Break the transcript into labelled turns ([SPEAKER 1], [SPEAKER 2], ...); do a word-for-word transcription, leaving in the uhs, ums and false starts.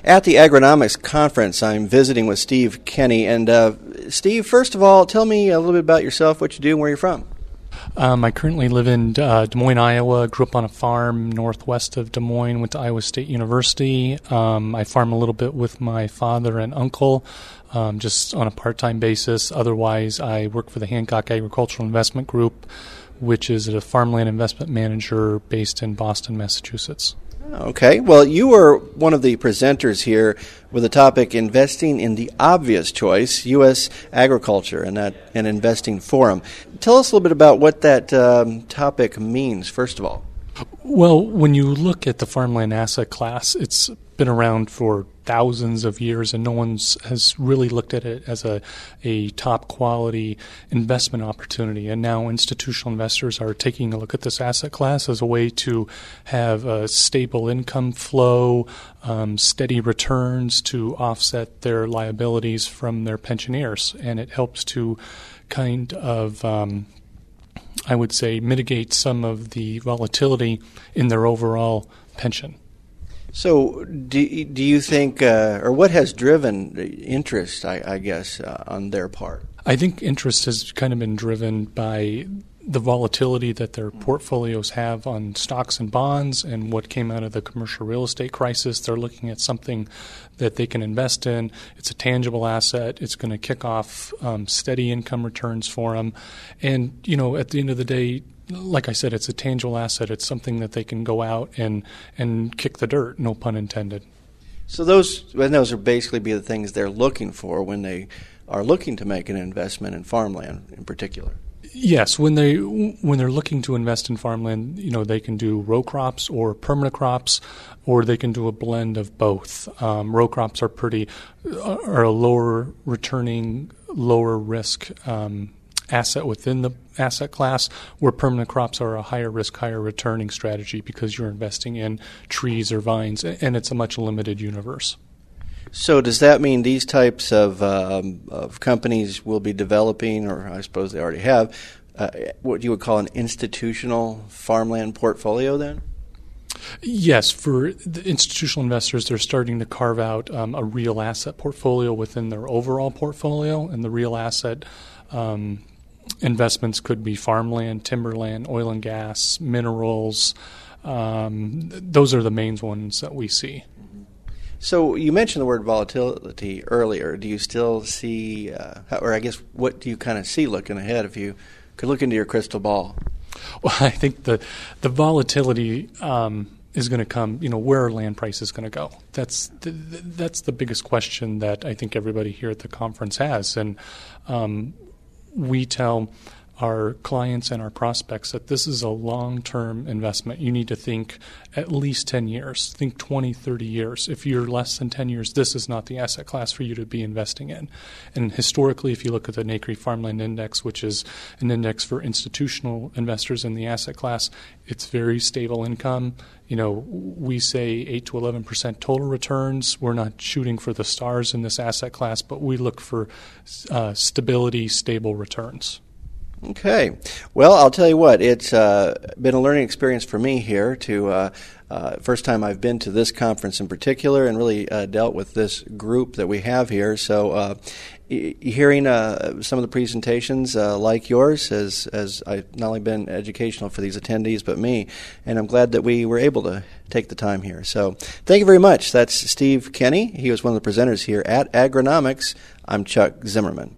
[SPEAKER 1] at the Agronomics Conference. I'm visiting with Steve Kenny. And uh, Steve, first of all, tell me a little bit about yourself, what you do, and where you're from.
[SPEAKER 2] Um, I currently live in uh, Des Moines, Iowa. Grew up on a farm northwest of Des Moines. Went to Iowa State University. Um, I farm a little bit with my father and uncle, um, just on a part-time basis. Otherwise, I work for the Hancock Agricultural Investment Group, which is a farmland investment manager based in Boston, Massachusetts.
[SPEAKER 1] Okay. Well, you were one of the presenters here with the topic Investing in the Obvious Choice, U S Agriculture, and that an investing forum. Tell us a little bit about what that um, topic means, first of all.
[SPEAKER 2] Well, when you look at the farmland asset class, it's been around for thousands of years, and no one has really looked at it as a, a top quality investment opportunity. And now institutional investors are taking a look at this asset class as a way to have a stable income flow, um, steady returns to offset their liabilities from their pensioners. And it helps to kind of um, I would say, mitigate some of the volatility in their overall pension.
[SPEAKER 1] So do, do you think, uh, or what has driven interest, I, I guess, uh, on their part?
[SPEAKER 2] I think interest has kind of been driven by the volatility that their portfolios have on stocks and bonds and what came out of the commercial real estate crisis. They're looking at something that they can invest in. It's a tangible asset. It's going to kick off um, steady income returns for them. And, you know, at the end of the day, like I said, it's a tangible asset. It's something that they can go out and, and kick the dirt, no pun intended.
[SPEAKER 1] So those, and those are basically be the things they're looking for when they are looking to make an investment in farmland in particular.
[SPEAKER 2] Yes, when they when they're looking to invest in farmland, you know, they can do row crops or permanent crops, or they can do a blend of both. Um, row crops are pretty are a lower returning, lower risk um, asset within the asset class, where permanent crops are a higher risk, higher returning strategy because you're investing in trees or vines, and it's a much limited universe.
[SPEAKER 1] So does that mean these types of, um, of companies will be developing, or I suppose they already have, uh, what you would call an institutional farmland portfolio then?
[SPEAKER 2] Yes, for the institutional investors, they're starting to carve out um, a real asset portfolio within their overall portfolio, and the real asset um, investments could be farmland, timberland, oil and gas, minerals. Um, those are the main ones that we see.
[SPEAKER 1] So you mentioned the word volatility earlier. Do you still see, uh, or I guess what do you kind of see looking ahead if you could look into your crystal ball?
[SPEAKER 2] Well, I think the the volatility um, is going to come, you know, where are land prices going to go? That's the, that's the biggest question that I think everybody here at the conference has. And um, we tell our clients and our prospects that this is a long-term investment. You need to think at least ten years, think twenty, thirty years. If you're less than ten years, this is not the asset class for you to be investing in. And historically, if you look at the NCREIF Farmland Index, which is an index for institutional investors in the asset class, it's very stable income. You know, we say eight to eleven percent total returns. We're not shooting for the stars in this asset class, but we look for uh, stability, stable returns.
[SPEAKER 1] Okay. Well, I'll tell you what, it's uh, been a learning experience for me here to uh, uh, first time I've been to this conference in particular and really uh, dealt with this group that we have here. So uh, e- hearing uh, some of the presentations uh, like yours has, has I not only been educational for these attendees but me, and I'm glad that we were able to take the time here. So thank you very much. That's Steve Kenny. He was one of the presenters here at Agronomics. I'm Chuck Zimmerman.